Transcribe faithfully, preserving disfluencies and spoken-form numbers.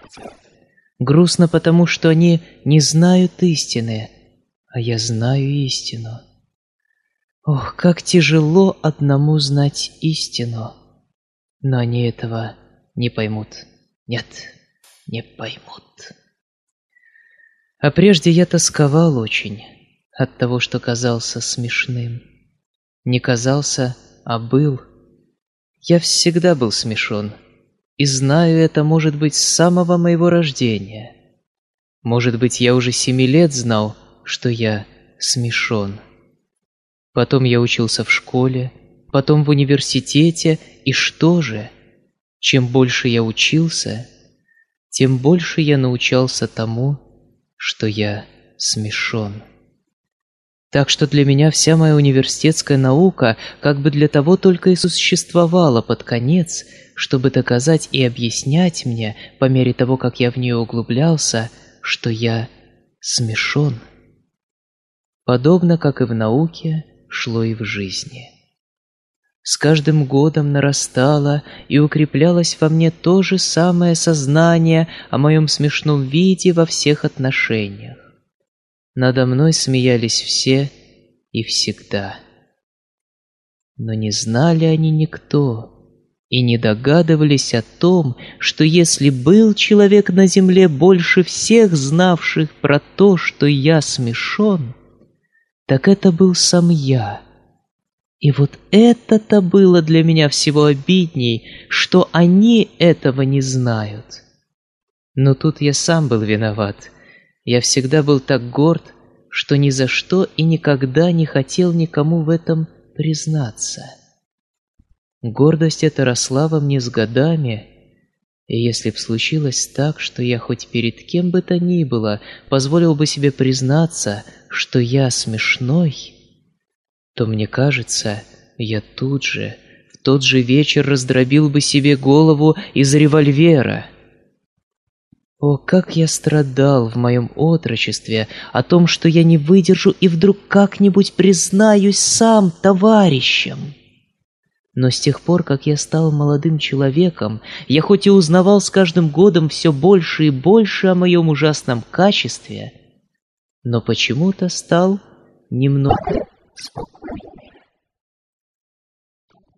Грустно потому, что они не знают истины, а я знаю истину. Ох, как тяжело одному знать истину, но они этого не поймут. Нет, не поймут. А прежде я тосковал очень от того, что казался смешным. Не казался, а был. Я всегда был смешон, и знаю это, может быть, с самого моего рождения. Может быть, я уже семи лет знал, что я смешон. Потом я учился в школе, потом в университете, и что же? Чем больше я учился, тем больше я научался тому, что я смешон. Так что для меня вся моя университетская наука как бы для того только и существовала под конец, чтобы доказать и объяснять мне, по мере того, как я в нее углублялся, что я смешон. Подобно как и в науке, шло и в жизни. С каждым годом нарастало и укреплялось во мне то же самое сознание о моем смешном виде во всех отношениях. Надо мной смеялись все и всегда. Но не знали они никто и не догадывались о том, что если был человек на земле больше всех знавших про то, что я смешон, так это был сам я. И вот это-то было для меня всего обидней, что они этого не знают. Но тут я сам был виноват. Я всегда был так горд, что ни за что и никогда не хотел никому в этом признаться. Гордость эта росла во мне с годами, и если б случилось так, что я хоть перед кем бы то ни было позволил бы себе признаться, что я смешной, то, мне кажется, я тут же, в тот же вечер раздробил бы себе голову из револьвера. О, как я страдал в моем отрочестве о том, что я не выдержу и вдруг как-нибудь признаюсь сам товарищам. Но с тех пор, как я стал молодым человеком, я хоть и узнавал с каждым годом все больше и больше о моем ужасном качестве, но почему-то стал немного спокойнее.